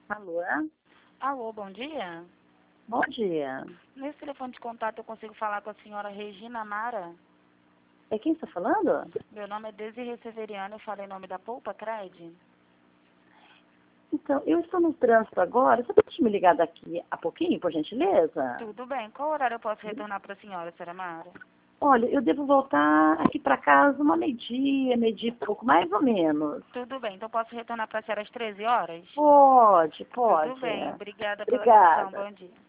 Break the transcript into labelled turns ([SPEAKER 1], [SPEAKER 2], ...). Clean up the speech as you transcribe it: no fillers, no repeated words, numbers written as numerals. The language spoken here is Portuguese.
[SPEAKER 1] Alô?
[SPEAKER 2] Alô, bom dia.
[SPEAKER 1] Bom dia.
[SPEAKER 2] Nesse telefone de contato eu consigo falar com a senhora Regina Mara?
[SPEAKER 1] É quem está falando?
[SPEAKER 2] Meu nome é Desirê Severiano, eu falo em nome da Poupa Cred.
[SPEAKER 1] Então, eu estou no trânsito agora. Você pode me ligar daqui a pouquinho, por gentileza?
[SPEAKER 2] Tudo bem, qual horário eu posso retornar para a senhora Mara?
[SPEAKER 1] Olha, eu devo voltar aqui para casa uma meio-dia e pouco, mais ou menos.
[SPEAKER 2] Tudo bem, então posso retornar para a senhora às 13 horas?
[SPEAKER 1] Pode,
[SPEAKER 2] Tudo
[SPEAKER 1] pode.
[SPEAKER 2] bem, obrigada pela atenção,
[SPEAKER 1] Obrigada.
[SPEAKER 2] bom dia.